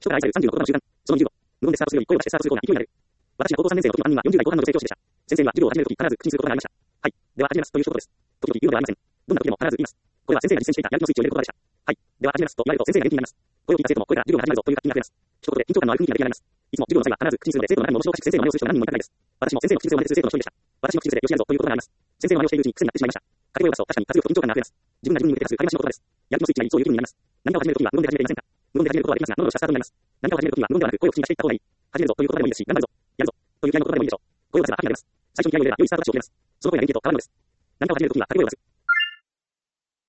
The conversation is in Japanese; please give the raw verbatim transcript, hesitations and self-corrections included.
人から愛されるさんじゅうの言葉の習慣。そのにじゅうご。無言でスタートするより声を出してスタートするような勢いになる。私が高校さんねん生の時の担任はよんじゅう代後半の女性教師でした。先生は授業を始める時必ず口にする言葉がありました。はい。では始めますという一言です。時々言うのではありません。どんな時でも必ず言います。これは先生が実践していたやる気のスイッチを入れる言葉でした。はい。では始めますと言われると先生が元気になります。これを聞いた生徒もこれから授業が始まるぞという活気になります。一言で緊張感のある雰囲気が出来上がります。いつも授業の際は必ず口にするので生徒の何も面白おかしく先生の真似をする人が何人もいたからです。私も先生の口癖を真似する生徒の一人でした。私の口癖でよしやるぞという言葉があります。先生の真似をしているうちに癖になってしまいました。掛け声を出すと確かに活力と緊張感があふれます。自分が自分に向けて出す励ましの言葉です。やる気のスイッチがいつをいう気になります。何かを始めるときは無言で始めていませんか？無言で始めることはできますが、喉をしたスタートになります。何かを始めるときは無言ではなく声を口に出していった方がいい。始めるぞという言葉でもいいですし、頑張るぞ、やるぞという気合の言葉でもいいでしょう。声を出せば秋になります。最初に気合を入れれば良いスタートダッシュを切れます。その声が元気へと変わるのです。何かを始めるときには掛け声を出す。